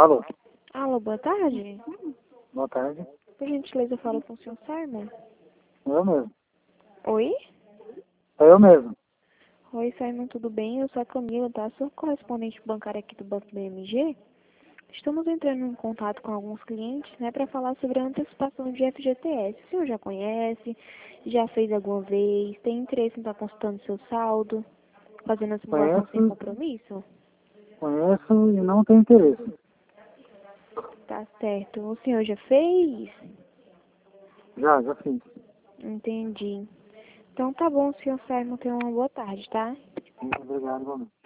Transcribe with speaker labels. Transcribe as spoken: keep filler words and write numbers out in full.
Speaker 1: Alô?
Speaker 2: Alô, boa tarde.
Speaker 1: Boa tarde.
Speaker 2: Por gentileza, eu falo com o senhor Simon.
Speaker 1: Eu mesmo.
Speaker 2: Oi?
Speaker 1: É eu mesmo.
Speaker 2: Oi, Simon, tudo bem? Eu sou a Camila, tá? Sou correspondente bancária aqui do Banco B M G. Estamos entrando em contato com alguns clientes, né, para falar sobre a antecipação de F G T S. O senhor já conhece? Já fez alguma vez? Tem interesse em estar consultando seu saldo? Fazendo a simulação sem
Speaker 1: Conheço,
Speaker 2: compromisso?
Speaker 1: conheço e não tenho interesse.
Speaker 2: Tá certo. O senhor já fez?
Speaker 1: Já, já fiz.
Speaker 2: Entendi. Então tá bom, senhor Simon. Tenha uma boa tarde, tá?
Speaker 1: Muito obrigado, Gomes.